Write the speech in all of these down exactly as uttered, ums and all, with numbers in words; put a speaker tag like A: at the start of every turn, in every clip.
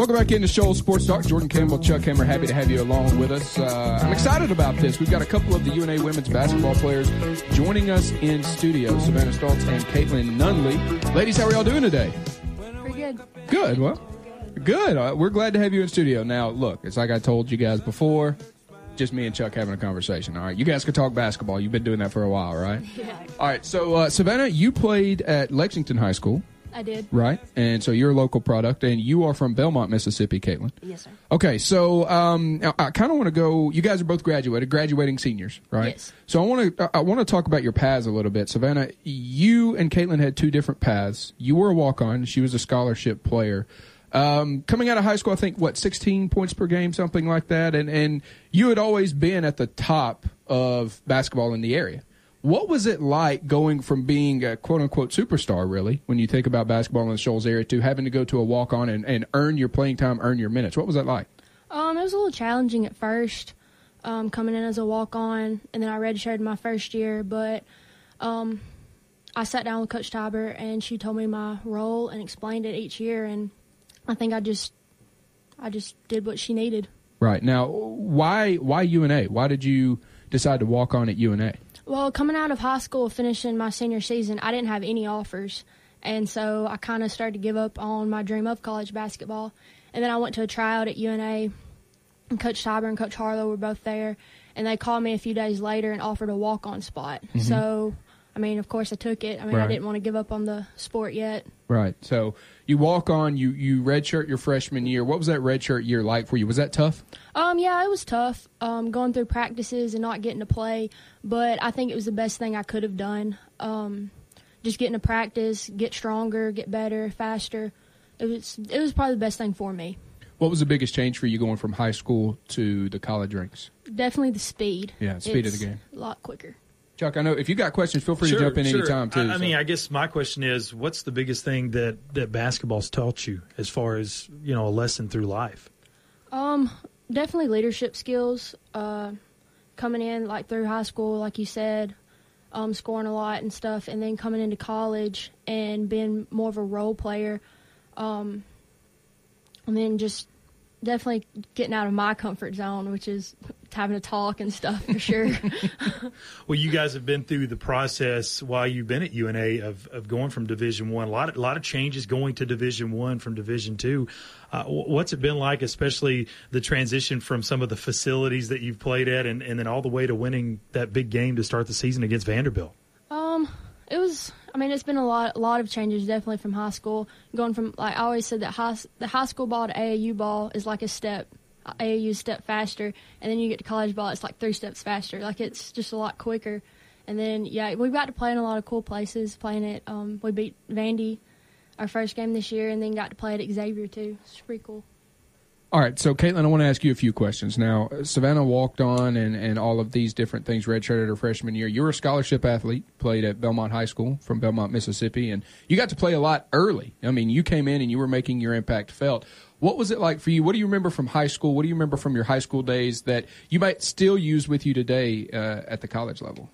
A: Welcome back into Shoals Sports Talk. Jordan Campbell, Chuck Hammer, happy to have you along with us. Uh, I'm excited about this. We've got a couple of the U N A women's basketball players joining us in studio, Savannah Stoltz and Caitlin Nunley. Ladies, how are y'all doing today?
B: Pretty good.
A: Good. Well, good. Uh, we're glad to have you in studio. Now, look, it's like I told you guys before, just me and Chuck having a conversation. All right, you guys can talk basketball. You've been doing that for a while, right?
B: Yeah.
A: All right, so uh, Savannah, you played at Lexington High School.
B: I did.
A: Right, and so you're a local product, and you are from Belmont, Mississippi, Caitlin.
B: Yes, sir.
A: Okay, so um, I, I kind of want to go. You guys are both graduated, graduating seniors, right?
B: Yes.
A: So I want to I want to talk about your paths a little bit, Savannah. You and Caitlin had two different paths. You were a walk-on. She was a scholarship player. Um, coming out of high school, I think what sixteen points per game, something like that, and and you had always been at the top of basketball in the area. What was it like going from being a quote-unquote superstar, really, when you think about basketball in the Shoals area, to having to go to a walk-on and, and earn your playing time, earn your minutes? What was that like?
B: Um, it was a little challenging at first, um, coming in as a walk-on, and then I redshirted my first year. But um, I sat down with Coach Tiber, and she told me my role and explained it each year, and I think I just, I just did what she needed.
A: Right. Now, why why U N A? Why did you decide to walk on at U N A?
B: Well, coming out of high school, finishing my senior season, I didn't have any offers. And so I kind of started to give up on my dream of college basketball. And then I went to a tryout at U N A, and Coach Tiber and Coach Harlow were both there. And they called me a few days later and offered a walk-on spot. Mm-hmm. So, I mean, of course I took it. I mean, right. I didn't want to give up on the sport yet.
A: Right. So you walk on, you, you redshirt your freshman year. What was that redshirt year like for you? Was that tough?
B: Um, yeah, it was tough, um, going through practices and not getting to play. But I think it was the best thing I could have done. Um, just getting to practice, get stronger, get better, faster. It was it was probably the best thing for me.
A: What was the biggest change for you going from high school to the college ranks?
B: Definitely the speed.
A: Yeah, speed
B: it's
A: of the game.
B: A lot quicker.
A: Chuck, I know if you got questions, feel free
C: sure,
A: to jump in
C: sure.
A: any time, too.
C: I, I
A: so.
C: mean, I guess my question is, what's the biggest thing that, that basketball's taught you as far as, you know, a lesson through life?
B: Um, definitely leadership skills. Uh, coming in, like, through high school, like you said, um, scoring a lot and stuff, and then coming into college and being more of a role player. Um, and then just definitely getting out of my comfort zone, which is having to talk and stuff for sure.
C: Well, you guys have been through the process while you've been at U N A of, of going from Division One. A lot of a lot of changes going to Division One from Division Two. Uh, what's it been like, especially the transition from some of the facilities that you've played at, and, and then all the way to winning that big game to start the season against Vanderbilt?
B: Um, it was. I mean, it's been a lot, a lot of changes definitely from high school. Going from, like I always said, that high, the high school ball to A A U ball is like a step. A A U step faster, and then you get to college ball, it's like three steps faster. Like, it's just a lot quicker. And then, yeah, we got to play in a lot of cool places. Playing it, um, we beat Vandy our first game this year, and then got to play at Xavier too. It's pretty cool.
A: All right, so Caitlin, I want to ask you a few questions. Now, Savannah walked on and, and all of these different things, redshirted her freshman year. You were a scholarship athlete, played at Belmont High School from Belmont, Mississippi, and you got to play a lot early. I mean, you came in and you were making your impact felt. What was it like for you? What do you remember from high school? What do you remember from your high school days that you might still use with you today uh, at the college level?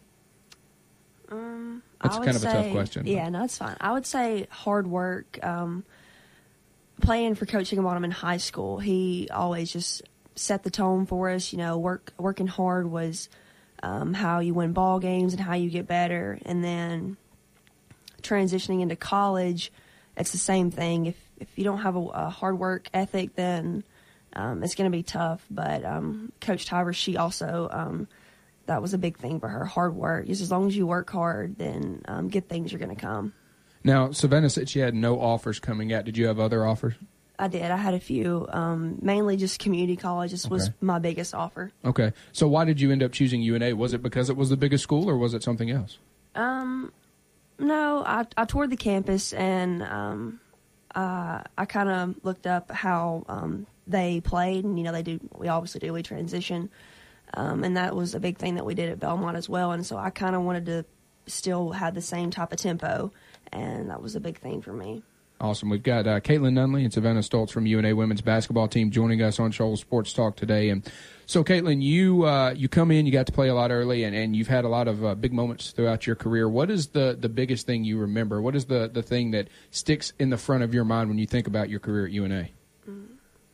D: Um,
A: That's
D: I would
A: kind of
D: say,
A: a tough question.
D: Yeah, no, it's fine. I would say hard work. Um, playing for Coach Higginbottom in high school, he always just set the tone for us. You know, work working hard was um, how you win ball games and how you get better. And then transitioning into college, it's the same thing. If if you don't have a, a hard work ethic, then um, it's going to be tough. But um, Coach Tiber, she also um, that was a big thing for her, hard work. Just as long as you work hard, then um, good things are going to come.
A: Now, Savannah said she had no offers coming out. Did you have other offers?
D: I did. I had a few, um, mainly just community college. This
A: okay.
D: was my biggest offer.
A: Okay. So why did you end up choosing U N A? Was it because it was the biggest school, or was it something else?
D: Um, no, I, I toured the campus, and um, uh, I kind of looked up how um, they played, and, you know, they do. We obviously do. We transition, um, and that was a big thing that we did at Belmont as well. And so I kind of wanted to still have the same type of tempo, and that was a big thing for me.
A: Awesome. We've got uh, Caitlin Nunley and Savannah Stoltz from U N A women's basketball team joining us on Shoals Sports Talk today. And so, Caitlin, you uh, you come in, you got to play a lot early, and, and you've had a lot of uh, big moments throughout your career. What is the, the biggest thing you remember? What is the, the thing that sticks in the front of your mind when you think about your career at U N A?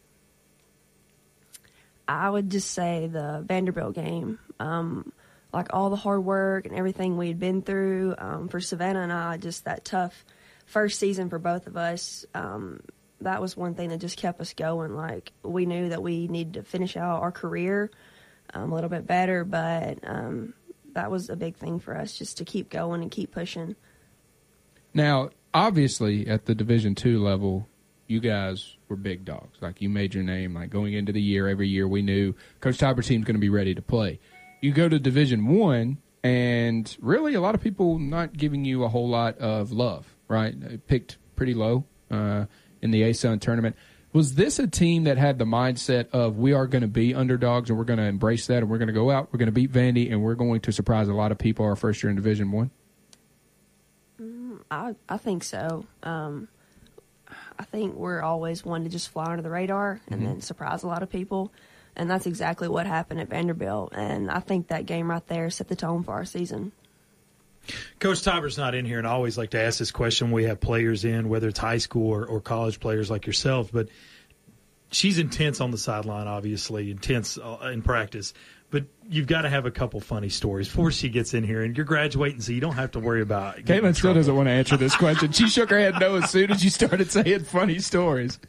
D: I would just say the Vanderbilt game. Um, like all the hard work and everything we had been through um, for Savannah and I, just that tough first season for both of us. Um, that was one thing that just kept us going. Like, we knew that we needed to finish out our career um, a little bit better, but um, that was a big thing for us, just to keep going and keep pushing.
A: Now, obviously, at the Division two level, you guys were big dogs. Like, you made your name. Like, going into the year, every year we knew Coach Tiber's team's going to be ready to play. You go to Division one, and really a lot of people not giving you a whole lot of love, right? Picked pretty low uh, in the A S U N tournament. Was this a team that had the mindset of, we are going to be underdogs and we're going to embrace that, and we're going to go out, we're going to beat Vandy, and we're going to surprise a lot of people our first year in Division one?
D: Mm, I, I think so. Um, I think we're always one to just fly under the radar and
A: Mm-hmm.
D: then surprise a lot of people. And that's exactly what happened at Vanderbilt. And I think that game right there set the tone for our season.
C: Coach Tiber's not in here, and I always like to ask this question. We have players in, whether it's high school or, or college players like yourself, but she's intense on the sideline, obviously, intense uh, in practice. But you've got to have a couple funny stories before she gets in here, and you're graduating, so you don't have to worry about it.
A: Caitlin still doesn't want to answer this question. She shook her head no as soon as you started saying funny stories.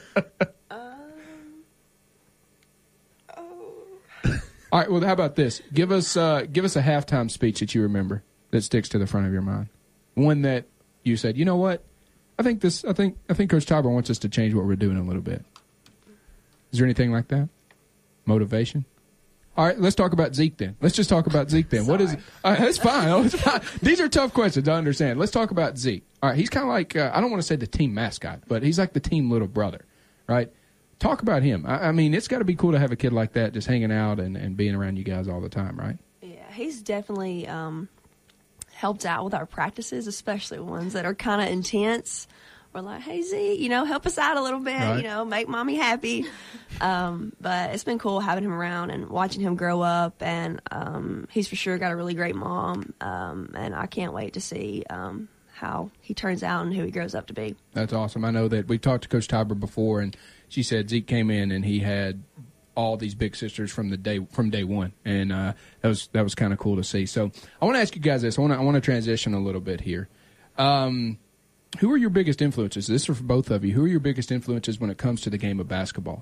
A: All right, well, how about this? Give us uh, give us a halftime speech that you remember that sticks to the front of your mind. One that you said, you know what? I think this. I think I think Coach Tiber wants us to change what we're doing a little bit. Is there anything like that? Motivation. All right, let's talk about Zeke then. Let's just talk about Zeke then. What is? Uh, that's fine. Oh, it's fine. These are tough questions. I understand. Let's talk about Zeke. All right, he's kind of like uh, I don't want to say the team mascot, but he's like the team little brother, right? Talk about him. I, I mean, it's got to be cool to have a kid like that just hanging out and, and being around you guys all the time, right?
D: Yeah, he's definitely um, helped out with our practices, especially ones that are kind of intense. We're like, hey, Z, you know, help us out a little bit,
A: Right.
D: you know, make mommy happy. um, but it's been cool having him around and watching him grow up. And um, he's for sure got a really great mom. Um, and I can't wait to see um, how he turns out and who he grows up to be.
A: That's awesome. I know that we've talked to Coach Tiber before, and she said Zeke came in and he had all these big sisters from the day from day one, and uh, that was that was kind of cool to see. So I want to ask you guys this. I want to I want to transition a little bit here. Um, who are your biggest influences? This is for both of you. Who are your biggest influences when it comes to the game of basketball?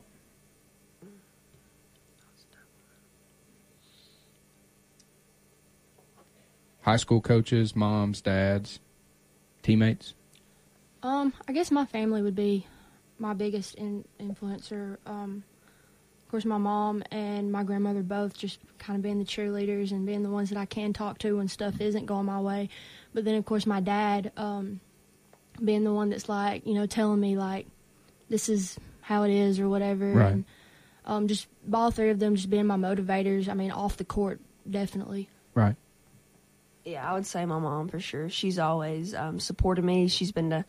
A: High school coaches, moms, dads, teammates.
B: Um, I guess my family would be my biggest in, influencer. Um, of course, my mom and my grandmother both just kind of being the cheerleaders and being the ones that I can talk to when stuff isn't going my way. But then, of course, my dad um, being the one that's like, you know, telling me, like, this is how it is or whatever.
A: Right.
B: And um, just all three of them just being my motivators. I mean, off the court, definitely.
A: Right.
D: Yeah, I would say my mom for sure. She's always um, supported me. She's been to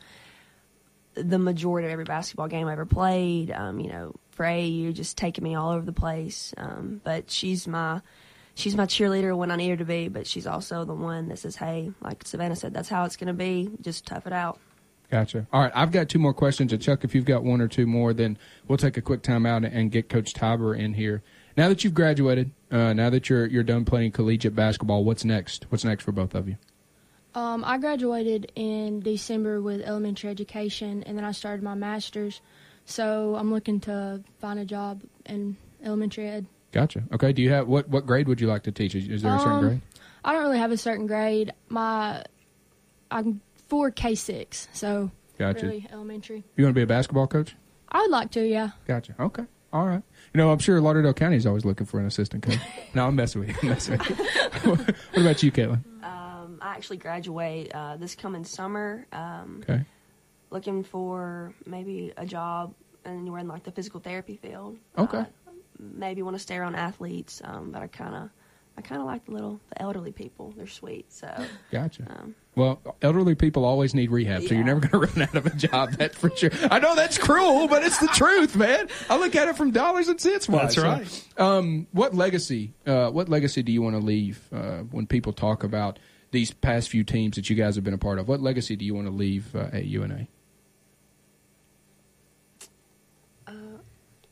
D: the majority of every basketball game I ever played. Um, you know, for A A U, just taking me all over the place. Um, but she's my she's my cheerleader when I need her to be. But she's also the one that says, "Hey, like Savannah said, that's how it's going to be. Just tough it out."
A: Gotcha. All right, I've got two more questions. And Chuck, if you've got one or two more, then we'll take a quick time out and get Coach Tiber in here. Now that you've graduated, uh, now that you're you're done playing collegiate basketball, what's next? What's next for both of you?
B: Um, I graduated in December with elementary education, and then I started my master's. So I'm looking to find a job in elementary ed.
A: Gotcha. Okay. Do you have what what grade would you like to teach? Is, is there a certain
B: Um,
A: grade?
B: I don't really have a certain grade. My I'm for K six, so
A: Gotcha.
B: really elementary.
A: You want to be a basketball coach?
B: I would like to, yeah.
A: Gotcha. Okay. All right. You know, I'm sure Lauderdale County is always looking for an assistant coach. No, I'm messing with you. I'm messing with you. What about you, Caitlin?
D: Um, I actually graduate uh, this coming summer. Um,
A: Okay.
D: Looking for maybe a job anywhere in like the physical therapy field.
A: Okay.
D: Uh, maybe want to stay around athletes, um, but I kind of, I kind of like the little the elderly people. They're sweet. So.
A: Gotcha.
D: Um,
A: Well, elderly people always need rehab, so
D: Yeah.
A: you're never going to run out of a job. That's for sure. I know that's cruel, but it's the truth, man. I look at it from dollars and cents wise.
C: That's right.
A: So, um, what legacy? Uh, what legacy do you want to leave uh, when people talk about these past few teams that you guys have been a part of? What legacy do you want to leave uh, at U N A?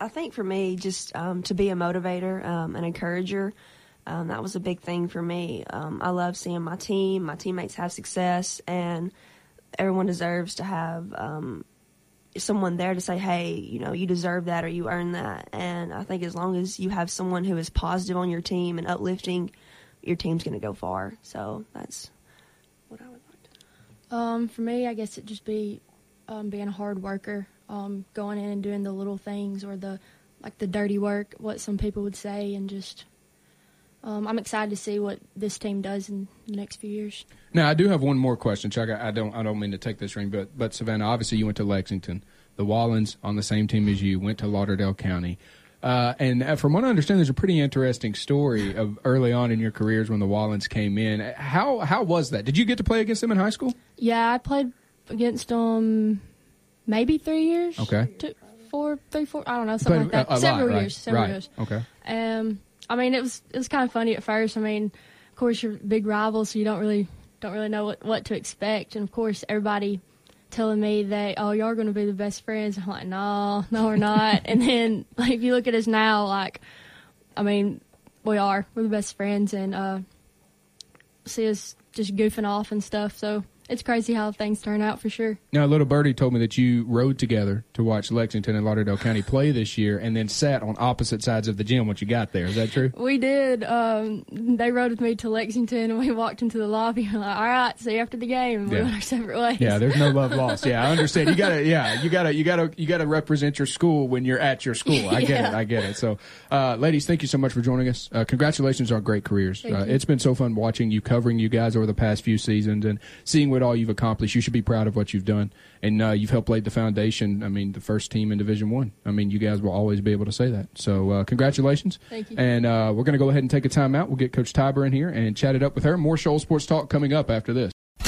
D: I think for me, just um, to be a motivator, um, an encourager, um, that was a big thing for me. Um, I love seeing my team, my teammates have success, and everyone deserves to have um, someone there to say, hey, you know, you deserve that or you earned that. And I think as long as you have someone who is positive on your team and uplifting, your team's going to go far. So that's what I would like to.
B: Um, for me, I guess it'd just be um, being a hard worker, um, going in and doing the little things or the like the dirty work, what some people would say, and just um, I'm excited to see what this team does in the next few years. Now,
A: I do have one more question, Chuck. I don't I don't mean to take this ring, but but Savannah, obviously you went to Lexington. The Wallens on the same team as you went to Lauderdale County. Uh, and from what I understand, there's a pretty interesting story of early on in your careers when the Wallens came in. How how was that? Did you get to play against them in high school?
B: Yeah, I played against them maybe three years.
A: Okay.
B: Two, four, three, four, I don't know, something
A: but
B: like that.
A: A, a
B: several
A: lot, right?
B: years. Several
A: right.
B: years.
A: Okay.
B: Um, I mean, it was it was kind of funny at first. I mean, of course, you're big rivals, so you don't really don't really know what, what to expect. And of course, everybody telling me that, oh, y'all are going to be the best friends. I'm like, no, no, we're not. And then, like, if you look at us now, like, I mean, we are. We're the best friends, and uh, see us just goofing off and stuff. So it's crazy how things turn out for sure.
A: Now, little birdie told me that you rode together to watch Lexington and Lauderdale County play this year and then sat on opposite sides of the gym once you got there. Is that true?
B: We did. Um, they rode with me to Lexington, and we walked into the lobby. We're like, all right, see you after the game. And we
A: yeah.
B: went our separate ways.
A: Yeah, there's no love lost. Yeah, I understand. You gotta, yeah, you gotta, you gotta, you gotta represent your school when you're at your school. I get
B: yeah.
A: it. I get it. So, uh, ladies, thank you so much for joining us. Uh, congratulations on great careers. Uh, it's been so fun watching you, covering you guys over the past few seasons, and seeing what all you've accomplished. You should be proud of what you've done, and uh, you've helped lay the foundation. I mean, the first team in Division One. I. I mean, you guys will always be able to say that. So, uh, congratulations.
B: Thank you.
A: And uh, we're going to go ahead and take a timeout. We'll get Coach Tiber in here and chat it up with her. More Shoal Sports Talk coming up after this.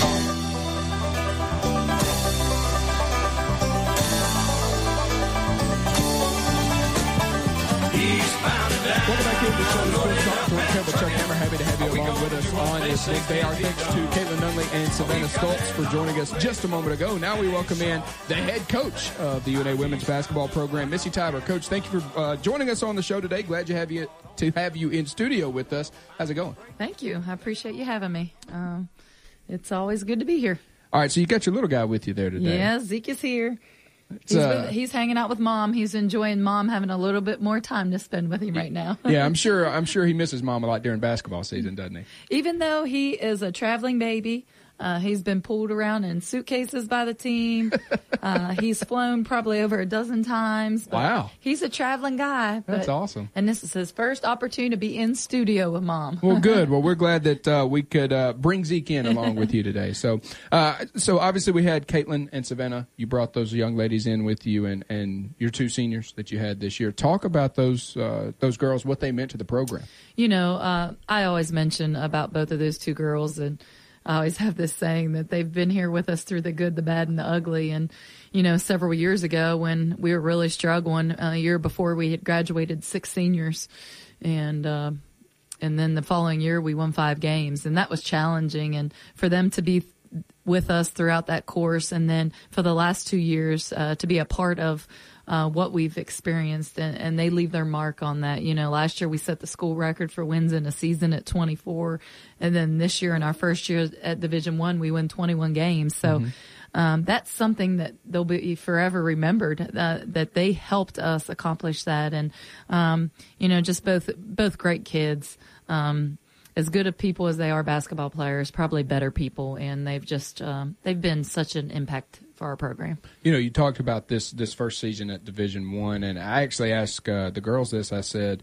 A: Welcome back into the Shoal Sports Talk. Jordan Campbell, Chuck Hammer, happy to have you along with us on this big day. Our thanks to Caitlin Nunley and Savannah Stoltz for joining us just a moment ago. Now we welcome in the head coach of the U N A women's basketball program, Missy Tiber. Coach, thank you for uh, joining us on the show today. Glad you have you to have you in studio with us. How's it going?
E: Thank you. I appreciate you having me. Um, it's always good to be here.
A: All right, so you got your little guy with you there today.
E: Yeah, Zeke is here.
A: It's,
E: He's,
A: uh,
E: with, he's hanging out with Mom. He's enjoying Mom having a little bit more time to spend with him right now.
A: Yeah, I'm sure. I'm sure he misses Mom a lot during basketball season, doesn't he?
E: Even though he is a traveling baby, uh, he's been pulled around in suitcases by the team. Uh, he's flown probably over a dozen times.
A: Wow.
E: He's a traveling guy. But,
A: That's awesome.
E: And this is his first opportunity to be in studio with Mom.
A: Well, good. Well, we're glad that uh, we could uh, bring Zeke in along with you today. So, uh, so obviously we had Caitlin and Savannah. You brought those young ladies in with you, and, and your two seniors that you had this year. Talk about those uh, those girls, what they meant to the program.
E: You know, uh, I always mention about both of those two girls, and I always have this saying that they've been here with us through the good, the bad, and the ugly. And, you know, several years ago when we were really struggling, uh, a year before we had graduated six seniors. And, uh, and then the following year we won five games, and that was challenging. And for them to be with us throughout that course, and then for the last two years, uh, to be a part of Uh, what we've experienced, and, and they leave their mark on that. You know, last year we set the school record for wins in a season at twenty-four, and then this year in our first year at Division One, we win twenty-one games. So mm-hmm. um, that's something that they'll be forever remembered, uh, that they helped us accomplish that. And um, you know, just both both great kids. Um, as good of people as they are basketball players, probably better people, and they've just um, they've been such an impact for our program.
A: You know, you talked about this this first season at Division One, and I actually asked uh, the girls this. I said,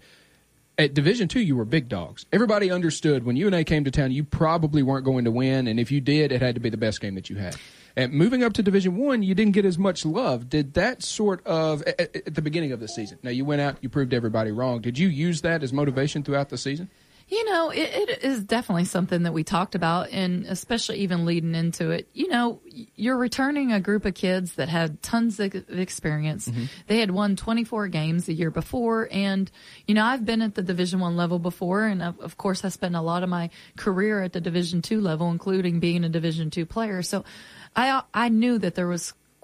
A: at Division Two, you were big dogs. Everybody understood when U N A came to town, you probably weren't going to win, and if you did, it had to be the best game that you had. And moving up to Division One, you didn't get as much love. Did that sort of at, at the beginning of the season? Now you went out, you proved everybody wrong. Did you use that as motivation throughout the season?
E: You know, it, it is definitely something that we talked about, and especially even leading into it. You know, you're returning a group of kids that had tons of experience. Mm-hmm. They had won twenty-four games the year before, and, you know, I've been at the Division One level before, and of, of course I spent a lot of my career at the Division Two level, including being a Division Two player. So I I knew that there was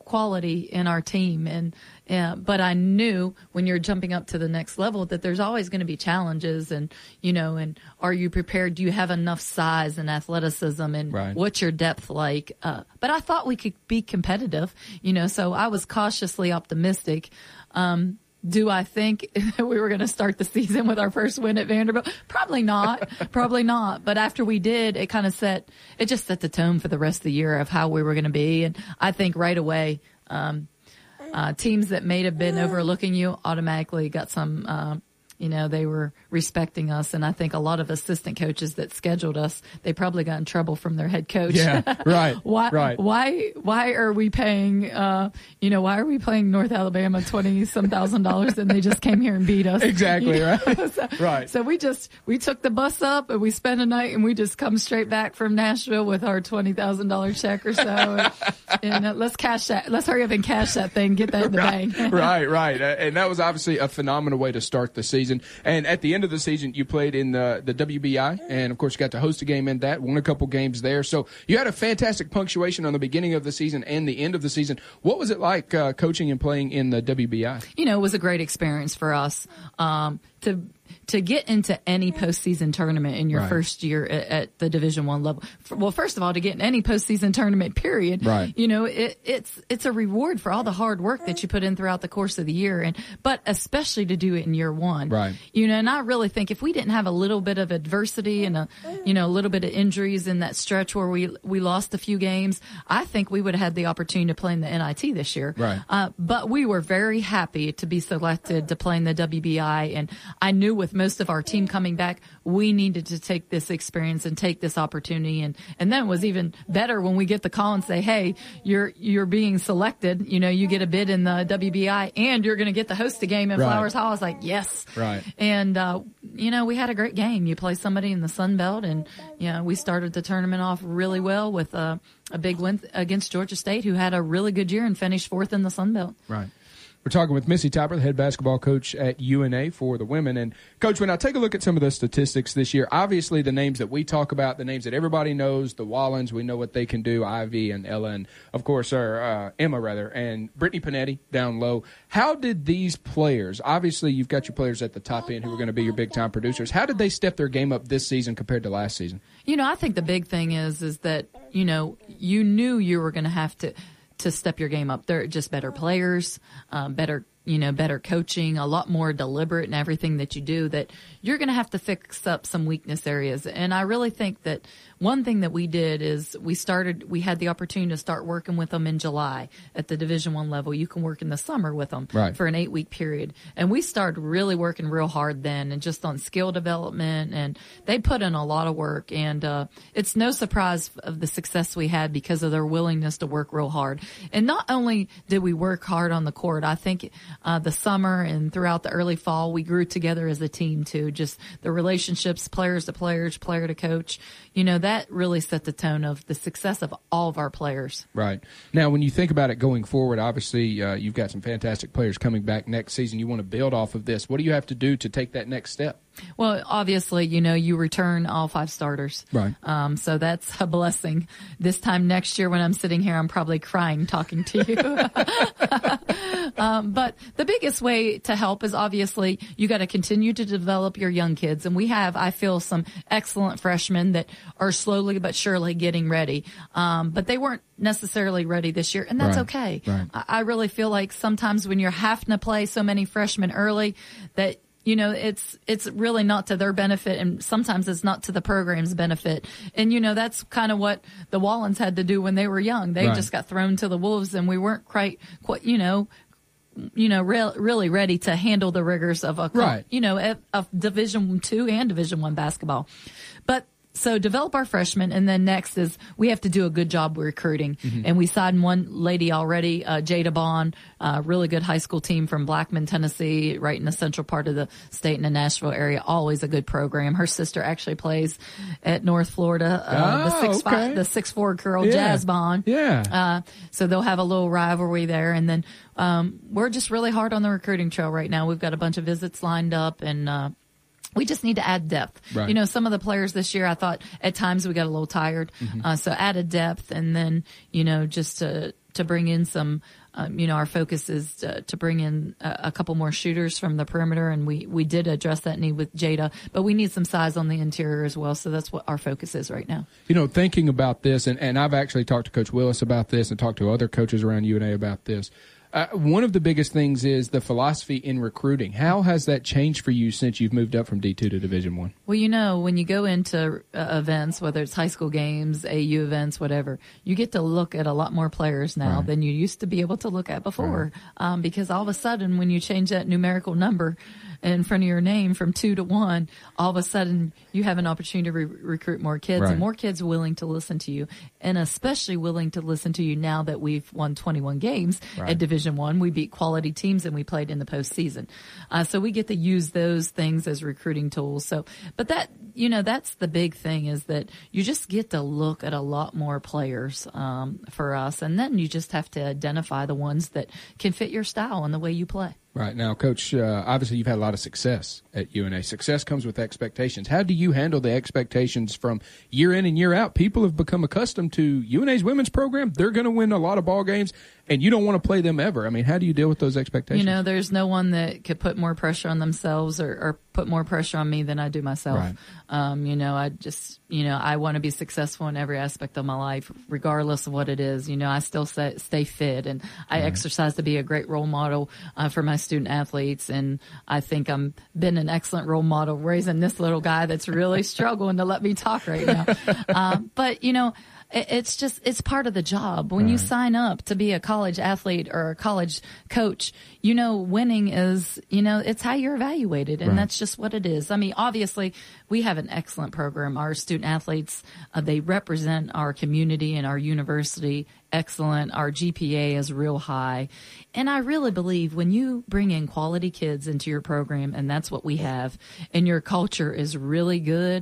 E: quality in our team. And, uh, but I knew when you're jumping up to the next level that there's always going to be challenges and, you know, and are you prepared? Do you have enough size and athleticism and
A: right.
E: what's your depth like? Uh, but I thought we could be competitive, you know, so I was cautiously optimistic. Um, Do I think we were going to start the season with our first win at Vanderbilt? Probably not. Probably not. But after we did, it kind of set, it just set the tone for the rest of the year of how we were going to be. And I think right away, um, uh, teams that may have been overlooking you automatically got some, uh, you know, they were respecting us. And I think a lot of assistant coaches that scheduled us, they probably got in trouble from their head coach.
A: Yeah, right.
E: why,
A: right.
E: why, why are we paying, uh, you know, why are we paying North Alabama twenty some thousand dollars and they just came here and beat us?
A: Exactly,
E: you know?
A: right.
E: so,
A: right.
E: So we just, we took the bus up and we spent a night and we just come straight back from Nashville with our twenty thousand dollars check or so. and and uh, let's cash that, let's hurry up and cash that thing, get that in the
A: right.
E: bank.
A: right, right. Uh, and that was obviously a phenomenal way to start the season. And at the end of the season, you played in the, the W B I, and of course, you got to host a game in that, won a couple games there. So you had a fantastic punctuation on the beginning of the season and the end of the season. What was it like uh, coaching and playing in the W B I?
E: You know, it was a great experience for us um, to to get into any postseason tournament in your
A: right.
E: first year at, at the Division One level. Well, first of all, to get in any postseason tournament, period.
A: Right.
E: You know, it, it's it's a reward for all the hard work that you put in throughout the course of the year, and but especially to do it in year one.
A: Right.
E: You know, and I really think if we didn't have a little bit of adversity and a you know a little bit of injuries in that stretch where we we lost a few games, I think we would have had the opportunity to play in the N I T this year.
A: Right.
E: Uh, but we were very happy to be selected to play in the W B I, and I knew with most of our team coming back, we needed to take this experience and take this opportunity. And, and then it was even better when we get the call and say, hey, you're, you're being selected. You know, you get a bid in the W B I and you're going to get to host a game in
A: right.
E: Flowers Hall. I was like, yes.
A: Right.
E: And, uh, you know, we had a great game. You play somebody in the Sun Belt, and, you know, we started the tournament off really well with a, a big win against Georgia State, who had a really good year and finished fourth in the Sun Belt.
A: Right. We're talking with Missy Topper, the head basketball coach at U N A for the women. And, Coach, when I take a look at some of the statistics this year, obviously the names that we talk about, the names that everybody knows, the Wallens, we know what they can do, Ivy and Ella, and, of course, or uh, Emma, rather, and Brittany Panetti down low. How did these players, obviously you've got your players at the top end who are going to be your big-time producers, how did they step their game up this season compared to last season?
E: You know, I think the big thing is is that, you know, you knew you were going to have to to step your game up. They're just better players, um, better, you know, better coaching, a lot more deliberate in everything that you do, that you're going to have to fix up some weakness areas. And I really think that one thing that we did is we started, we had the opportunity to start working with them in July at the Division One level. You can work in the summer with them
A: right.
E: for an eight week period. And we started really working real hard then, and just on skill development, and they put in a lot of work. And, uh, it's no surprise of the success we had because of their willingness to work real hard. And not only did we work hard on the court, I think, uh, the summer and throughout the early fall, we grew together as a team too. Just the relationships, players to players, player to coach, you know, that really set the tone of the success of all of our players.
A: Right. Now, when you think about it going forward, obviously uh, you've got some fantastic players coming back next season. You want to build off of this. What do you have to do to take that next step?
E: Well, obviously, you know, you return all five starters.
A: Right.
E: Um, so that's a blessing. This time next year when I'm sitting here, I'm probably crying talking to you. um, but the biggest way to help is obviously you got to continue to develop your young kids. And we have, I feel, some excellent freshmen that are slowly but surely getting ready. Um, but they weren't necessarily ready this year, and that's
A: right.
E: okay.
A: Right.
E: I, I really feel like sometimes when you're having to play so many freshmen early that you know, it's it's really not to their benefit, and sometimes it's not to the program's benefit. And, you know, that's kind of what the Wallens had to do when they were young. They
A: right.
E: just got thrown to the wolves, and we weren't quite, quite you know, you know, re- really ready to handle the rigors of a,
A: right.
E: you know, of, of Division Two and Division One basketball. But so develop our freshmen, and then next is we have to do a good job recruiting. Mm-hmm. And we signed one lady already, uh, Jada Bond, uh, really good high school team from Blackman, Tennessee, right in the central part of the state in the Nashville area. Always a good program. Her sister actually plays at North Florida, uh,
A: oh,
E: the six
A: okay.
E: five, the six four girl,
A: yeah.
E: Jazz Bond.
A: Yeah.
E: Uh, so they'll have a little rivalry there. And then um, we're just really hard on the recruiting trail right now. We've got a bunch of visits lined up, and uh, we just need to add depth.
A: Right.
E: You know, some of the players this year, I thought at times we got a little tired. Mm-hmm. Uh, so added depth, and then, you know, just to, to bring in some, um, you know, our focus is to, to bring in a, a couple more shooters from the perimeter, and we, we did address that need with Jada, but we need some size on the interior as well, so that's what our focus is right now.
A: You know, thinking about this, and, and I've actually talked to Coach Willis about this and talked to other coaches around U N A about this. Uh, one of the biggest things is the philosophy in recruiting. How has that changed for you since you've moved up from D two to Division One?
E: Well, you know, when you go into uh, events, whether it's high school games, A U events, whatever, you get to look at a lot more players now
A: Right.
E: than you used to be able to look at before. Right. Um, because all of a sudden, when you change that numerical number in front of your name from two to one, all of a sudden you have an opportunity to re- recruit more kids,
A: Right.
E: and more kids willing to listen to you, and especially willing to listen to you now that we've won twenty-one games
A: Right.
E: at Division One. We beat quality teams and we played in the postseason, uh, so we get to use those things as recruiting tools. So, but that you know that's the big thing, is that you just get to look at a lot more players um, for us, and then you just have to identify the ones that can fit your style and the way you play.
A: Right. Now, Coach, uh, obviously you've had a lot of success at U N A. Success comes with expectations. How do you handle the expectations from year in and year out? People have become accustomed to U N A's women's program. They're going to win a lot of ball games, and you don't want to play them ever. I mean, how do you deal with those expectations?
E: You know, there's no one that could put more pressure on themselves or, or put more pressure on me than I do myself.
A: Right.
E: Um, you know, I just, you know, I want to be successful in every aspect of my life, regardless of what it is. You know, I still stay, stay fit, and I
A: Right.
E: exercise to be a great role model uh, for my student athletes. And I think I'm been an excellent role model raising this little guy that's really struggling to let me talk right now. Um, but, you know, it's just, it's part of the job. When
A: Right.
E: you sign up to be a college athlete or a college coach, you know, winning is, you know, it's how you're evaluated, and
A: Right.
E: that's just what it is. I mean, obviously, we have an excellent program. Our student athletes, uh, they represent our community and our university excellent. Our G P A is real high. And I really believe when you bring in quality kids into your program, and that's what we have, and your culture is really good,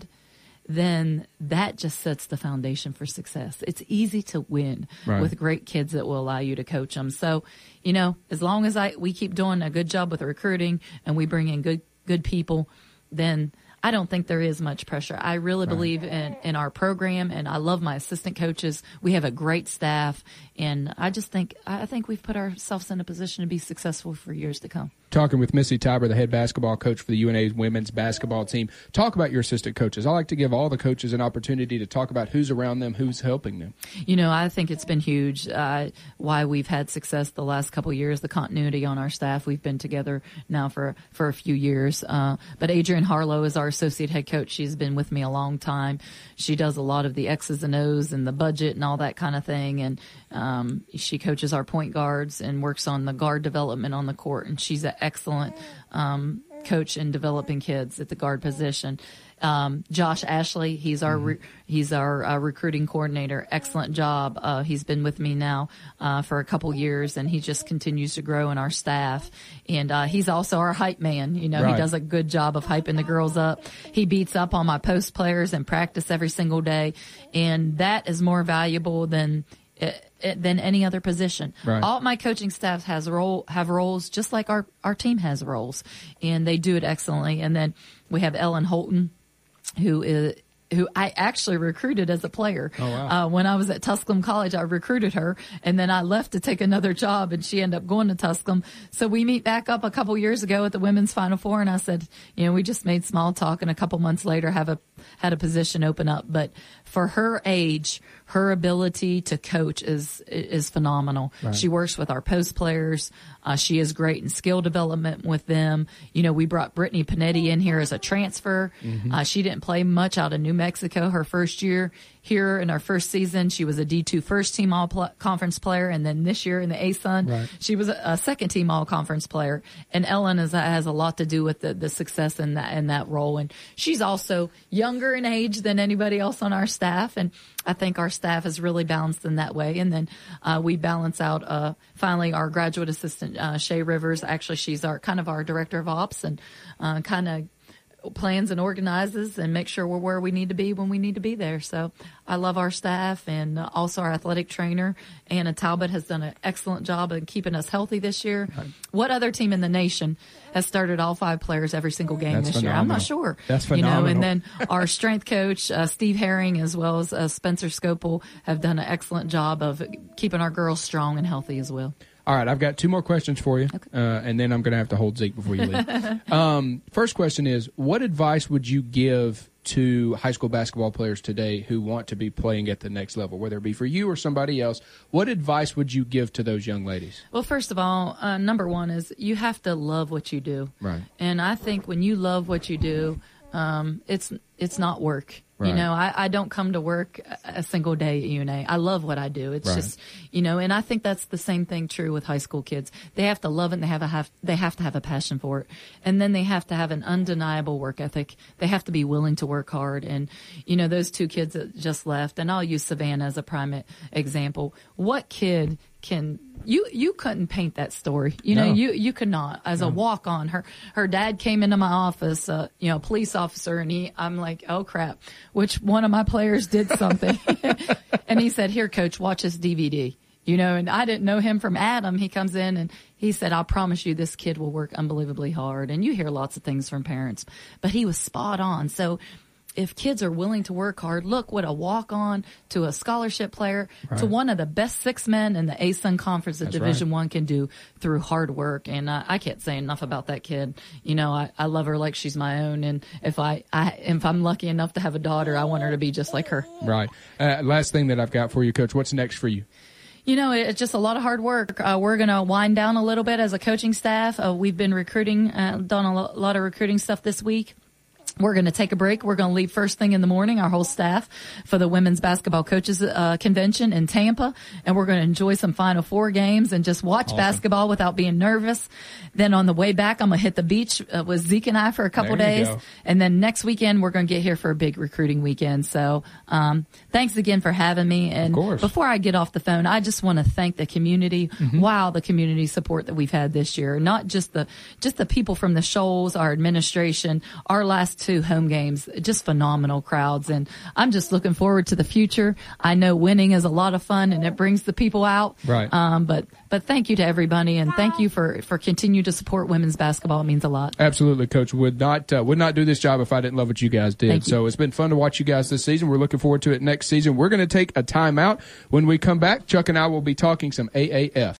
E: then that just sets the foundation for success. It's easy to win
A: Right.
E: with great kids that will allow you to coach them. So, you know, as long as I we keep doing a good job with recruiting and we bring in good good people, then I don't think there is much pressure. I really
A: Right.
E: believe in, in our program, and I love my assistant coaches. We have a great staff, and I just think I think we've put ourselves in a position to be successful for years to come.
A: Talking with Missy Tiber, the head basketball coach for the U N A's women's basketball team. Talk about your assistant coaches. I like to give all the coaches an opportunity to talk about who's around them, who's helping them.
E: You know, I think it's been huge uh, why we've had success the last couple of years, the continuity on our staff. We've been together now for, for a few years. Uh, but Adrienne Harlow is our associate head coach. She's been with me a long time. She does a lot of the X's and O's and the budget and all that kind of thing. And um, she coaches our point guards and works on the guard development on the court. And she's an excellent um, coach in developing kids at the guard position. Um, Josh Ashley, he's our re- he's our uh, recruiting coordinator. Excellent job. Uh, he's been with me now uh, for a couple years, and he just continues to grow in our staff. And uh, he's also our hype man. You know,
A: Right.
E: he does a good job of hyping the girls up. He beats up on my post players in practice every single day, and that is more valuable than than any other position.
A: Right.
E: All my coaching staff has role have roles just like our our team has roles, and they do it excellently. And then we have Ellen Holton, who is who I actually recruited as a player.
A: Oh, wow.
E: Uh, when I was at Tusculum College, I recruited her, and then I left to take another job, and she ended up going to Tusculum. So we meet back up a couple years ago at the Women's Final Four, and I said, you know, we just made small talk, and a couple months later have a had a position open up. But for her age, her ability to coach is is phenomenal.
A: Right.
E: She works with our post players. Uh, she is great in skill development with them. You know, we brought Brittany Panetti in here as a transfer.
A: Mm-hmm.
E: Uh, she didn't play much out of New Mexico her first year. Here in our first season, she was a D two first team all pl- conference player. And then this year in the A S U N,
A: Right.
E: she was a, a second team all conference player. And Ellen is, has a lot to do with the, the success in that, in that role. And she's also younger in age than anybody else on our staff. And I think our staff is really balanced in that way. And then uh, we balance out uh, finally our graduate assistant, uh, Shay Rivers. Actually, she's our kind of our director of ops, and uh, kind of plans and organizes and makes sure we're where we need to be when we need to be there. So I love our staff, and uh, also our athletic trainer, Anna Talbot, has done an excellent job of keeping us healthy this year. Right. What other team in the nation has started all five players every single game
A: That's
E: this
A: phenomenal.
E: year? I'm not sure.
A: That's phenomenal.
E: You know, and then our strength coach, uh, Steve Herring, as well as uh, Spencer Scopel, have done an excellent job of keeping our girls strong and healthy as well.
A: All right, I've got two more questions for you,
E: Okay.
A: uh, and then I'm going to have to hold Zeke before you leave. um, first question is, what advice would you give to high school basketball players today who want to be playing at the next level, whether it be for you or somebody else? What advice would you give to those young ladies?
E: Well, first of all, uh, number one is you have to love what you do.
A: Right.
E: And I think when you love what you do, um, it's it's not work.
A: Right.
E: You know, I, I don't come to work a single day at U N A. I love what I do. It's
A: Right.
E: just, you know, and I think that's the same thing true with high school kids. They have to love it and they have a have, they have to have a passion for it. And then they have to have an undeniable work ethic. They have to be willing to work hard. And, you know, those two kids that just left, and I'll use Savannah as a prime example. What kid can you you couldn't paint that story, you know?
A: No.
E: You you could not. As a walk on, her her dad came into my office, uh, you know, police officer, and he I'm like, oh crap, which one of my players did something? And he said, here, coach, watch this D V D. You know, and I didn't know him from Adam. He comes in and he said, I promise you this kid will work unbelievably hard. And you hear lots of things from parents, but he was spot on. So if kids are willing to work hard, look what a walk-on to a scholarship player
A: Right.
E: to one of the best six men in the A S U N Conference of
A: That's
E: Division
A: right.
E: One can do through hard work. And uh, I can't say enough about that kid. You know, I, I love her like she's my own. And if I, I if I'm lucky enough to have a daughter, I want her to be just like her.
A: Right. Uh, last thing that I've got for you, Coach, what's next for you?
E: You know, it's just a lot of hard work. Uh, we're going to wind down a little bit as a coaching staff. Uh, we've been recruiting, uh, done a lo- lot of recruiting stuff this week. We're going to take a break. We're going to leave first thing in the morning, our whole staff, for the Women's Basketball Coaches uh, Convention in Tampa. And we're going to enjoy some Final Four games and just watch
A: Awesome.
E: basketball without being nervous. Then on the way back, I'm going to hit the beach uh, with Zeke and I for a couple
A: There you
E: days.
A: go.
E: And then next weekend, we're going to get here for a big recruiting weekend. So um, thanks again for having me. And
A: Of course.
E: before I get off the phone, I just want to thank the community.
A: Mm-hmm.
E: Wow, the community support that we've had this year. Not just the just the people from the Shoals, our administration, our last two home games. Just phenomenal crowds. And I'm just looking forward to the future. I know winning is a lot of fun and it brings the people out.
A: Right.
E: Um, but but thank you to everybody, and thank you for for continuing to support women's basketball. It means a lot.
A: Absolutely, Coach. Would not uh, would not do this job if I didn't love what you guys did.
E: Thank you.
A: So it's been fun to watch you guys this season. We're looking forward to it next season. We're going to take a timeout. When we come back, Chuck and I will be talking some A A F.